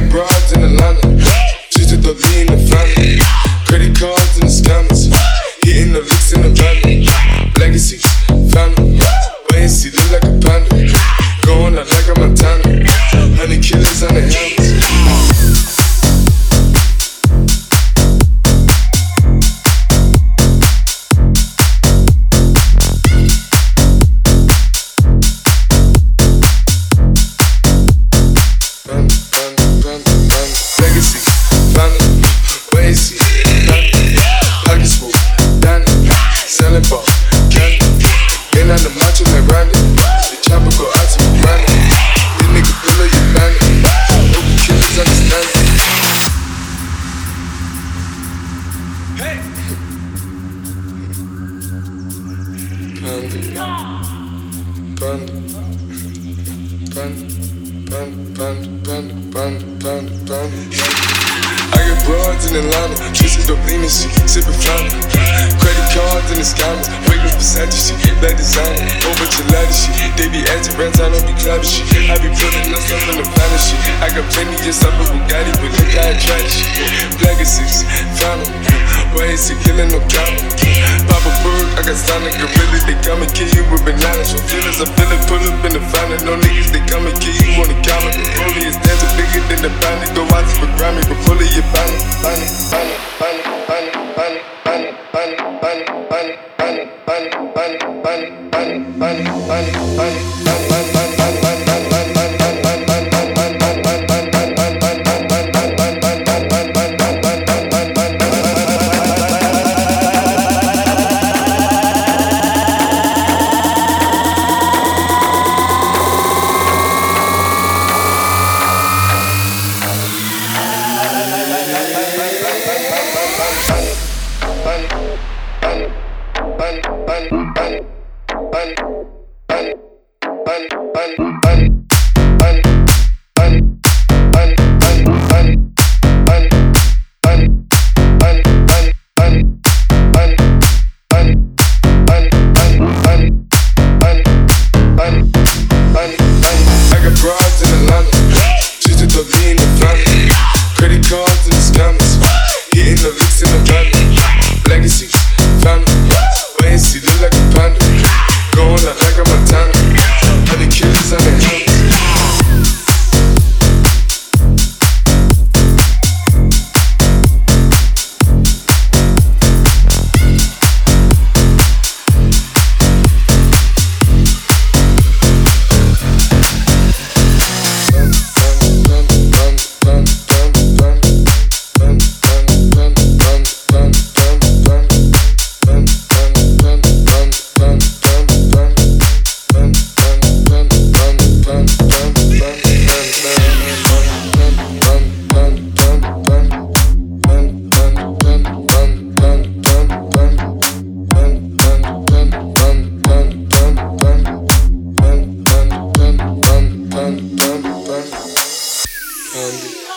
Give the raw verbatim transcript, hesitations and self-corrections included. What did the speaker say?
got broads in Atlanta, just to throw me in the family. Credit cards and the scammers, hitting the licks in the van. Legacies, family, wait and see, look like a panda. Going out like a Montana, honey killers on the helmets. I got broads in Atlanta, just to lean and shit, sippin' fountain. Credit cards and the scammers, regular Versace shit, black designer, whole bunch of ladder shit. They be acting rats, I don't be clapping shit. I be putting myself in the planet shit. I got plenty just up a Bugatti, but look how I try this shit. Black is six, found em, why is he killing no counter? Papa Berg, I got sonic gorillas, they come and kill you with bananas. From feelings, I feel it, pull up in the fountain. No niggas, they come and kill you on the counter. The rollie is dancing bigger than the bounty. Go out for Grammy, but pull it, you bounty, bounty, bounty, bounty, bounty, bounty, bounty, bounty, bounty, bounty, bounty, bounty, bounty, bounty, bounty, bounty, bounty, Andy.